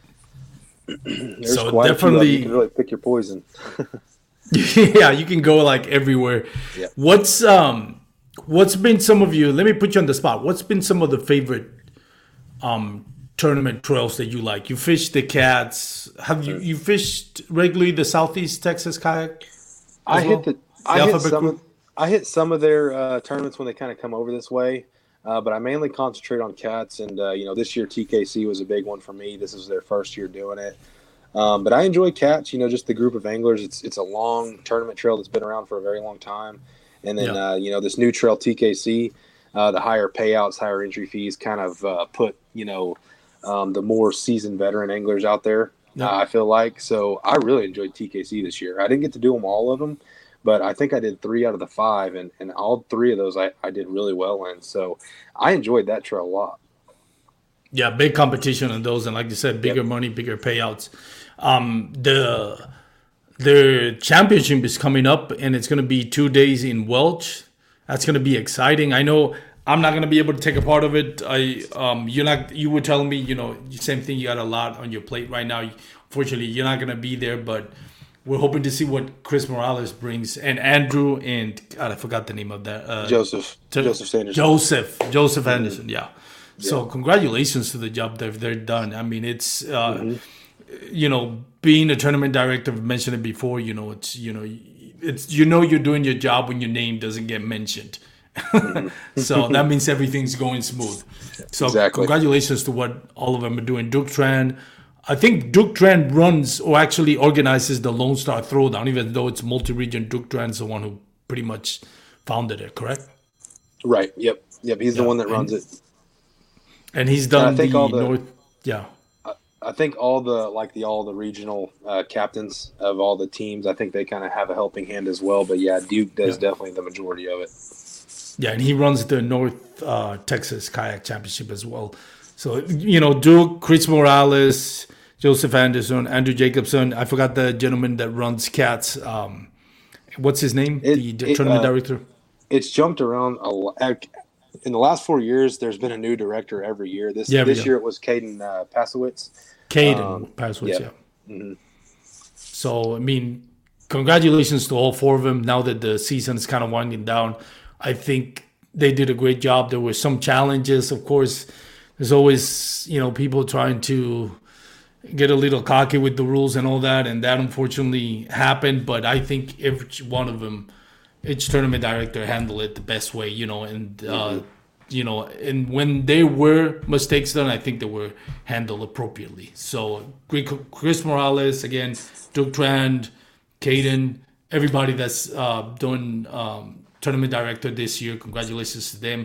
There's so definitely you can really pick your poison. Yeah, you can go like everywhere. Yeah. What's um what's been some of you, let me put you on the spot. What's been some of the favorite um tournament trails that you like? You fished the Cats. Have you you fished regularly the Southeast Texas Kayak? I well? hit the, the I hit some of, I hit some of their uh, tournaments when they kind of come over this way. Uh, but I mainly concentrate on Cats, and uh, you know, this year T K C was a big one for me. This is their first year doing it, um, but I enjoy Cats. You know, just the group of anglers. It's it's a long tournament trail that's been around for a very long time, and then yeah. uh, you know, this new trail T K C, uh, the higher payouts, higher entry fees, kind of uh, put you know um, the more seasoned veteran anglers out there. Yeah. Uh, I feel like so I really enjoyed T K C this year. I didn't get to do them all of them. But I think I did three out of the five, and, and all three of those I, I did really well in. So I enjoyed that trail a lot. Yeah, big competition on those. And like you said, bigger yep. money, bigger payouts. Um, the the championship is coming up, and it's going to be two days in Welch. That's going to be exciting. I know I'm not going to be able to take a part of it. I um, you're not. You were telling me, you know, same thing. You got a lot on your plate right now. Unfortunately, you're not going to be there, but we're hoping to see what Chris Morales brings, and Andrew and God, I forgot the name of that. Uh, Joseph. to, Joseph Sanderson. Joseph. Joseph Anderson. Yeah. yeah. So congratulations to the job that they're done. I mean, it's uh, mm-hmm. you know, being a tournament director. I've mentioned it before. You know, it's you know, it's you know, you're doing your job when your name doesn't get mentioned. Mm-hmm. So that means everything's going smooth. So exactly. Congratulations to what all of them are doing. Duke Tran. I think Duke Trent runs or actually organizes the Lone Star Throwdown, even though it's multi-region. Duke Trent's the one who pretty much founded it, correct? Right. Yep. Yep. He's Yeah. the one that runs and, it. And he's done and I think the, all the North. Yeah. I, I think all the like the all the regional uh, captains of all the teams, I think they kind of have a helping hand as well. But yeah, Duke does Yeah. definitely the majority of it. Yeah, and he runs the North uh, Texas Kayak Championship as well. So, you know, Duke, Chris Morales, Joseph Anderson, Andrew Jacobson. I forgot the gentleman that runs Cats. Um, what's his name? It, the the it, tournament uh, director. It's jumped around a lot. In the last four years, there's been a new director every year. This Yeah, this yeah. year it was Caden uh, Pasowitz. Caden Um, Pasowitz, yeah. yeah. Mm-hmm. So, I mean, congratulations to all four of them. Now that the season is kind of winding down, I think they did a great job. There were some challenges, of course. There's always, you know, people trying to get a little cocky with the rules and all that, and that unfortunately happened. But I think each one of them, each tournament director handled it the best way, you know, and uh, Mm-hmm. you know, and when there were mistakes done, I think they were handled appropriately. So Chris Morales again, Duke Trend, Caden, everybody that's uh, doing um, tournament director this year, congratulations to them.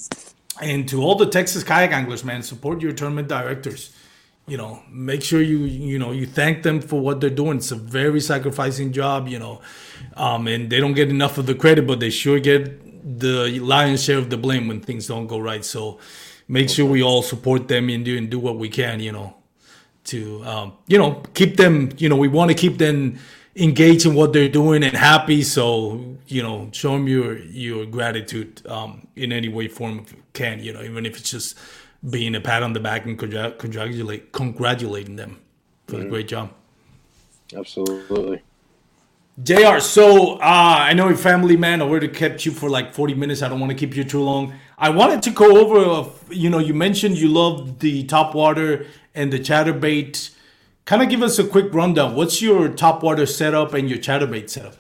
And to all the Texas kayak anglers, man, support your tournament directors. You know, make sure you you know you thank them for what they're doing. It's a very sacrificing job, you know, um, and they don't get enough of the credit, but they sure get the lion's share of the blame when things don't go right. So make sure we all support them and do and do what we can, you know, to um, you know keep them. You know, we want to keep them engaged in what they're doing and happy. So you know, show them your your gratitude um, in any way, form, if you can. You know, even if it's just being a pat on the back and congra- congratulate congratulating them for Mm-hmm. the great job. Absolutely. J R, so uh, I know you're a family man. I would have kept you for like forty minutes. I don't want to keep you too long. I wanted to go over, uh, you know, you mentioned you love the top water and the chatterbait. Kind of give us a quick rundown. What's your top water setup and your chatterbait setup?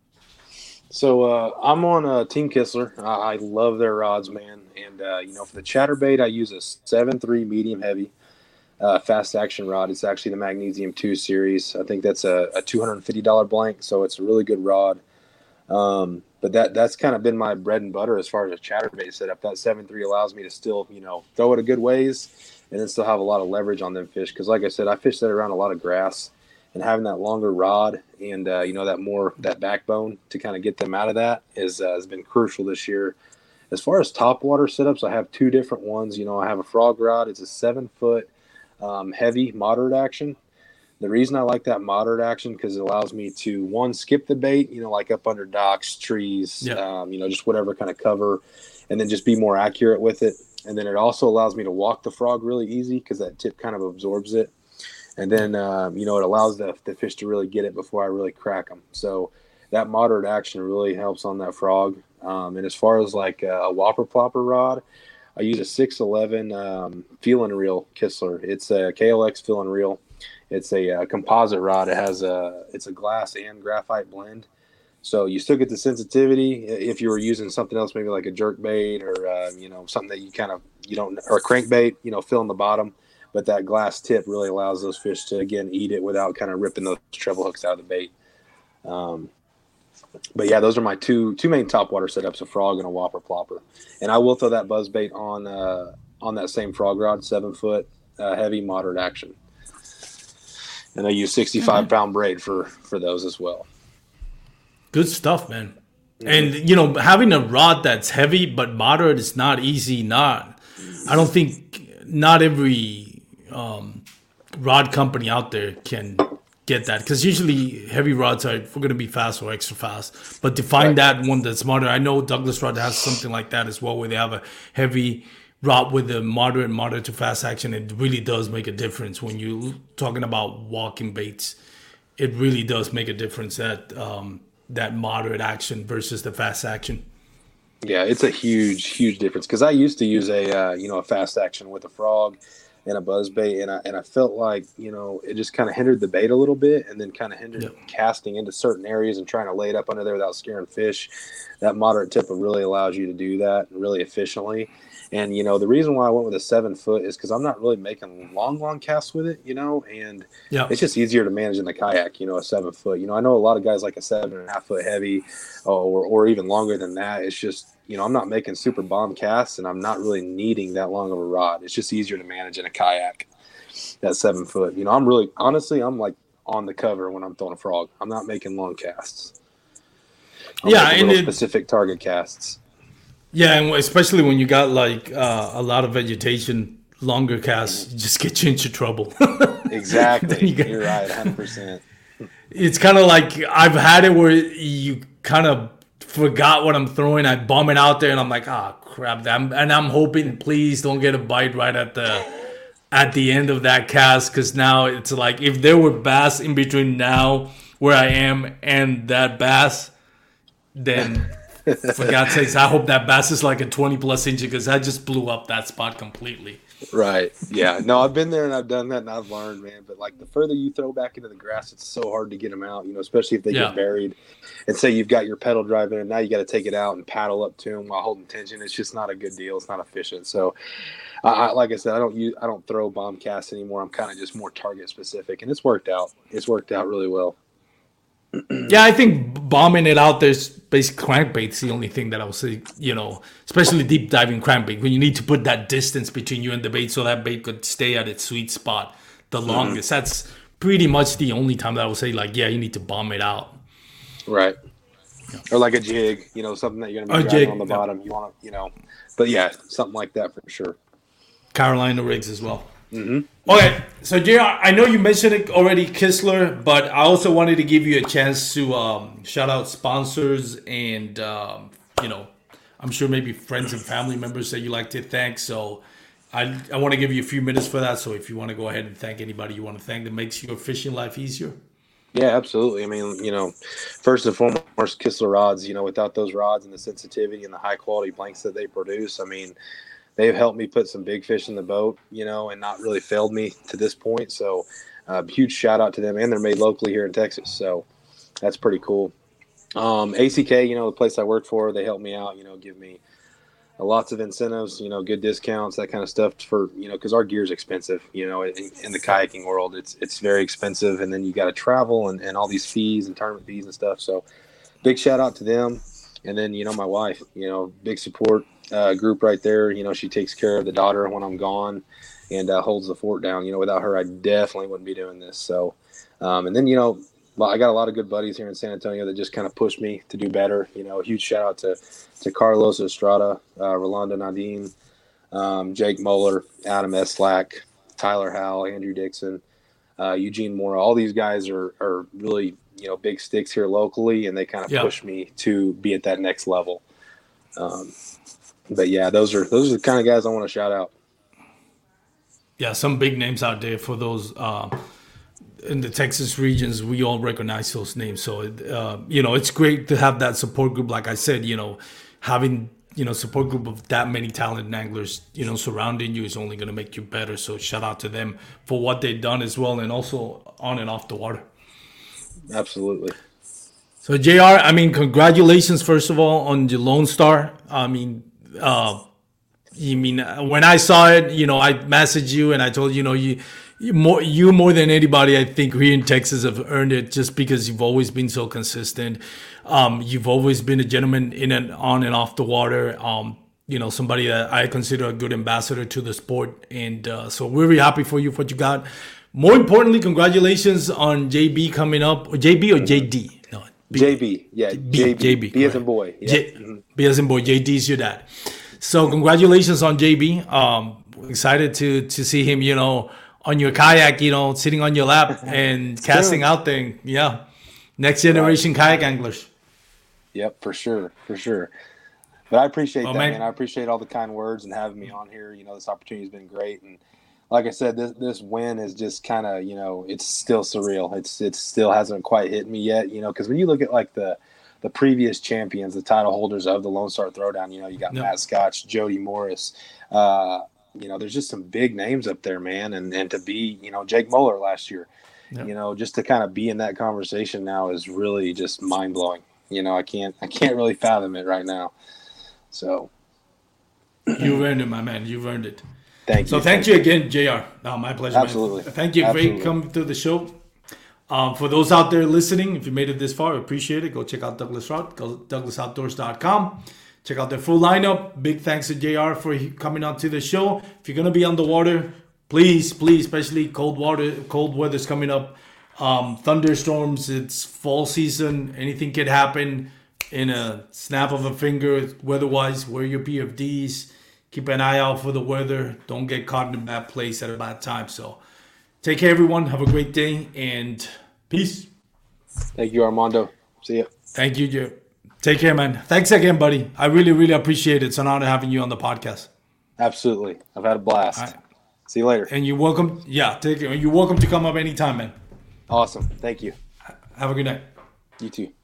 So uh, I'm on uh, Team Kistler. I, I love their rods, man. And uh, you know, for the chatterbait, I use a seven three medium heavy uh, fast action rod. It's actually the Magnesium two series. I think that's a, a two hundred fifty dollars blank, so it's a really good rod. Um, but that that's kind of been my bread and butter as far as a chatterbait setup. That seven three allows me to still, you know, throw it a good ways and then still have a lot of leverage on them fish. Because like I said, I fish that around a lot of grass. And having that longer rod and uh, you know that more that backbone to kind of get them out of that is uh, has been crucial this year. As far as top water setups, I have two different ones. You know, I have a frog rod. It's a seven foot um, heavy moderate action. The reason I like that moderate action because it allows me to one skip the bait. You know, like up under docks, trees. Yeah. Um, you know, just whatever kind of cover, and then just be more accurate with it. And then it also allows me to walk the frog really easy because that tip kind of absorbs it. And then, um, you know, it allows the, the fish to really get it before I really crack them. So that moderate action really helps on that frog. Um, and as far as like a, a whopper plopper rod, I use a six eleven um, feel and reel Kistler. It's a K L X feel and reel. It's a, a composite rod. It has a it's a glass and graphite blend. So you still get the sensitivity. If you were using something else, maybe like a jerk bait or uh, you know something that you kind of you don't or a crankbait, you know, fill in the bottom. But that glass tip really allows those fish to, again, eat it without kind of ripping those treble hooks out of the bait. Um, but, yeah, those are my two two main top water setups, a frog and a whopper plopper. And I will throw that buzz bait on uh, on that same frog rod, seven-foot, uh, heavy, moderate action. And I use sixty-five pound braid for, for those as well. Good stuff, man. Mm-hmm. And, you know, having a rod that's heavy but moderate is not easy. Not, I don't think not every um, rod company out there can get that because usually heavy rods are if we're going to be fast or extra fast. But to find right. that one that's moderate, I know Douglas Rod has something like that as well, where they have a heavy rod with a moderate, moderate to fast action. It really does make a difference when you're talking about walking baits. It really does make a difference that um, that moderate action versus the fast action. Yeah, it's a huge, huge difference because I used to use a uh, you know a fast action with a frog and a buzz bait, and I and I felt like you know it just kind of hindered the bait a little bit, and then kind of hindered yep. casting into certain areas and trying to lay it up under there without scaring fish. That moderate tip really allows you to do that really efficiently, And, you know, the reason why I went with a seven foot is because I'm not really making long, long casts with it, you know, and Yeah. it's just easier to manage in the kayak, you know, a seven foot. You know, I know a lot of guys like a seven and a half foot heavy or, or even longer than that. It's just, you know, I'm not making super bomb casts and I'm not really needing that long of a rod. It's just easier to manage in a kayak, that seven foot. You know, I'm really, honestly, I'm like on the cover when I'm throwing a frog. I'm not making long casts. I'm yeah, making and little it, specific target casts. yeah, and especially when you got like uh, a lot of vegetation, longer casts just get you into trouble. Exactly. You get- You're right, one hundred percent. it's kind of like I've had it where you kind of forgot what I'm throwing. I bomb it out there, and I'm like, ah, crap. I'm, and I'm hoping, please don't get a bite right at the at the end of that cast, because now it's like if there were bass in between now where I am and that bass, then for God's sakes, I hope that bass is like a twenty plus inch, because I just blew up that spot completely. Right. Yeah. No, I've been there and I've done that and I've learned, man. But like the further you throw back into the grass, it's so hard to get them out, you know, especially if they Yeah. get buried. And say you've got your pedal drive in and now you got to take it out and paddle up to them while holding tension. It's just not a good deal. It's not efficient. So, I, I, like I said, I don't use, I don't throw bomb casts anymore. I'm kind of just more target specific, and it's worked out. It's worked out really well. Yeah, I think bombing it out there's basic crankbait's the only thing that I would say, you know, especially deep diving crankbait, when you need to put that distance between you and the bait so that bait could stay at its sweet spot the longest. Mm-hmm. That's pretty much the only time that I would say, like, yeah, you need to bomb it out. Right. Yeah. Or like a jig, you know, something that you're going to be dragging on the yeah. bottom. You want to, you know, but yeah, something like that for sure. Carolina rigs as well. Mm-hmm. Okay, so J R, I know you mentioned it already, Kistler, but I also wanted to give you a chance to um, shout out sponsors and, um, you know, I'm sure maybe friends and family members that you like to thank. So I, I want to give you a few minutes for that. So if you want to go ahead and thank anybody you want to thank that makes your fishing life easier. Yeah, absolutely. I mean, you know, first and foremost, Kistler rods, you know, without those rods and the sensitivity and the high quality blanks that they produce, I mean, they've helped me put some big fish in the boat, you know, and not really failed me to this point. So uh, huge shout out to them. And they're made locally here in Texas. So that's pretty cool. Um, A C K, you know, the place I work for, they help me out, you know, give me uh, lots of incentives, you know, good discounts, that kind of stuff for, you know, because our gear is expensive, you know, in, in the kayaking world, it's it's very expensive. And then you got to travel and, and all these fees and tournament fees and stuff. So big shout out to them. And then, you know, my wife, you know, big support. Uh, group right there, you know, she takes care of the daughter when I'm gone and uh, holds the fort down. You know, without her, I definitely wouldn't be doing this. So, um, and then, you know, well, I got a lot of good buddies here in San Antonio that just kind of push me to do better. You know, a huge shout out to, to Carlos Estrada, uh, Rolando Nadine, um, Jake Moeller, Adam Eslack, Tyler Howell, Andrew Dixon, uh, Eugene Moore. All these guys are, are really, you know, big sticks here locally, and they kind of yep. push me to be at that next level. Um, But yeah, those are those are the kind of guys I want to shout out. Yeah, some big names out there for those uh, in the Texas regions. We all recognize those names, so uh, you know it's great to have that support group. Like I said, you know, having you know support group of that many talented anglers, you know, surrounding you is only going to make you better. So shout out to them for what they've done as well, and also on and off the water. Absolutely. So J R, I mean, congratulations first of all on the Lone Star. I mean. Uh, you mean when I saw it, you know, I messaged you and I told you, you know, you, you more you more than anybody, I think here in Texas have earned it just because you've always been so consistent. Um, you've always been a gentleman in and on and off the water. Um, you know, somebody that I consider a good ambassador to the sport, and uh, so we're really happy for you for what you got. More importantly, congratulations on J B coming up. J B or J D? No, B. J B. Yeah, B, J B. J B. B as in boy. Yeah. J, mm-hmm. B as in boy. J D's your dad. So congratulations on J B. Um, excited to to see him, you know, on your kayak, you know, sitting on your lap and casting out there. Yeah, next generation right. kayak anglers. Yep, for sure, for sure. But I appreciate oh, that, man. man. I appreciate all the kind words and having me on here. You know, this opportunity has been great, and like I said, this this win is just kind of, you know, it's still surreal. It's it still hasn't quite hit me yet, you know, because when you look at like the the previous champions, the title holders of the Lone Star Throwdown, you know, you got yep. Matt Scotch, Jody Morris, uh, you know, there's just some big names up there, man. And, and to be, you know, Jake Moeller last year, yep. you know, just to kind of be in that conversation now is really just mind blowing. You know, I can't, I can't really fathom it right now. So. You've earned it, my man. You've earned it. Thank you. So thank you again, J R. Oh, my pleasure. Absolutely. Man. Thank you. Absolutely. Great coming to the show. Um, for those out there listening, if you made it this far, I appreciate it. Go check out Douglas Roth. Go douglas outdoors dot com. Check out their full lineup. Big thanks to J R for coming on to the show. If you're going to be on the water, please, please, especially cold water, cold weather's coming up. Um, thunderstorms, it's fall season. Anything could happen in a snap of a finger weather-wise. Wear your P F Ds. Keep an eye out for the weather. Don't get caught in a bad place at a bad time. So take care, everyone. Have a great day, and peace. Thank you, Armando. See ya. Thank you, Joe. Take care, man. Thanks again, buddy. I really, really appreciate it. It's an honor having you on the podcast. Absolutely. I've had a blast. Right. See you later. And you're welcome. Yeah, take care. You're welcome to come up anytime, man. Awesome. Thank you. Have a good night. You too.